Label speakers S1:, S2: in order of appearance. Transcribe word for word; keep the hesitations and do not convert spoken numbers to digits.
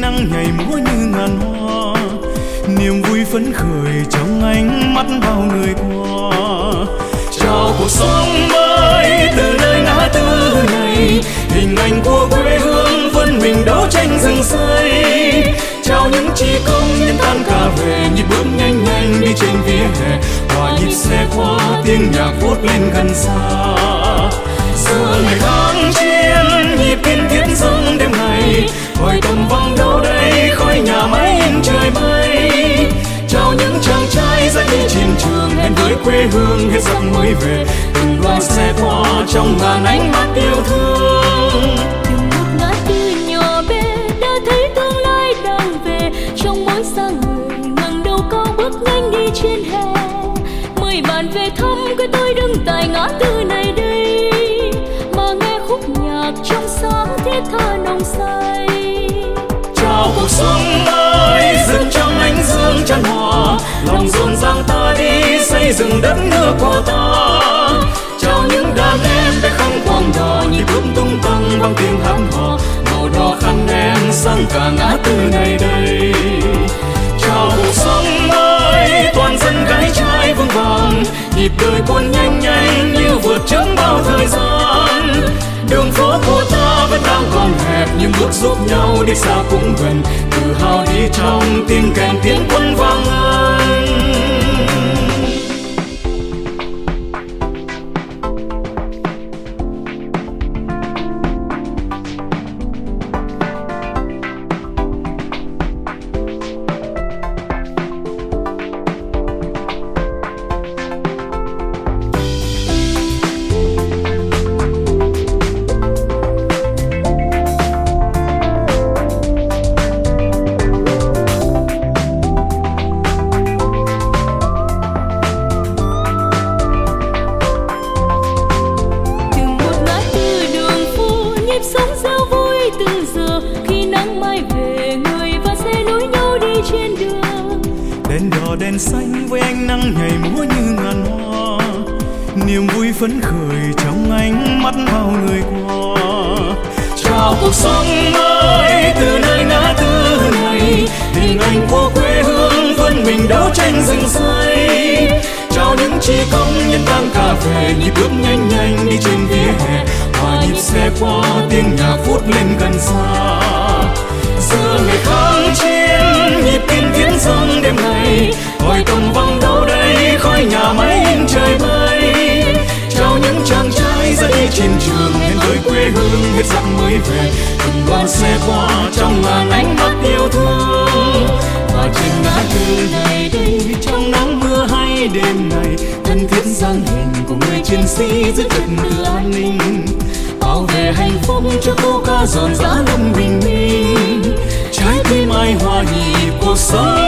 S1: nắng nhảy múa như ngàn hoa, niềm vui phấn khởi trong ánh mắt bao người qua. Chào cuộc sống mới từ nơi ngã tư này, hình ảnh của quê hương vươn mình đấu tranh rừng xây. Chào những chi công nhân tan ca về, nhịp bước nhanh nhanh đi trên vỉa hè, hòa nhịp xe qua tiếng nhạc vút lên gần xa. Giữa ngày kháng chiến nhịp kiên thiết dâng đêm ngày, hỏi tầm vang đâu đây khói nhà máy in trời mây. Chào những chàng trai ra đi chiến trường hẹn với quê hương hết giặc mới về, từng đoàn xe qua trong ngàn ánh mắt yêu thương.
S2: Từng một ngã tư nhỏ bé đã thấy tương lai đang về, trong mỗi sáng người ngẩng đầu cao bước nhanh đi trên hè. Mời bạn về thăm quê tôi đứng tại ngã tư này đây, mà nghe khúc nhạc trong sáng thiết tha nồng say.
S1: Chào cuộc sống mới dừng trong ánh dương chan hòa, lòng rộn ràng ta đi xây dựng đất nước của ta. Chào những đàn em bé khăn quàng đỏ, nhịp bước tung tăng vang tiếng hát hò, màu đỏ khăn em sang cả ngã tư này đây. Chào cuộc sống mới toàn dân gái trai vững vàng, nhịp đời cuốn nhanh nhanh như vượt trước bao thời gian. Đường phố của ta vẫn đang còn hẹp, nhưng bước giúp nhau đi xa cũng gần, tự hào đi trong tiếng kèn tiến quân vang lên. Đèn xanh với ánh nắng nhảy múa như ngàn hoa, niềm vui phấn khởi trong ánh mắt bao người qua. Chào cuộc sống mới từ nơi ngã tư này, hình ảnh của quê hương vươn mình đấu tranh rừng xây. Chào những chi công nhân tan ca về, nhịp bước nhanh nhanh đi trên vỉa hè, hòa nhịp xe qua tiếng nhạc vút lên gần xa. Giữa ngày kháng chiến nhịp kiên thiết dâng đêm ngày, hỏi tầm vang đâu đây khói nhà máy in trời mây. Chào những chàng trai ra đi chiến trường hẹn với quê hương hết giặc mới về, từng đoàn xe qua trong ngàn ánh mắt yêu thương. Và trên ngã tư này đây trong nắng mưa hay đêm ngày, thân thiết dáng hình của người chiến sĩ giữ trật tự an ninh, bảo vệ hạnh phúc cho câu ca giòn giã lòng bình minh. Trái tim ai hòa nhịp cuộc sống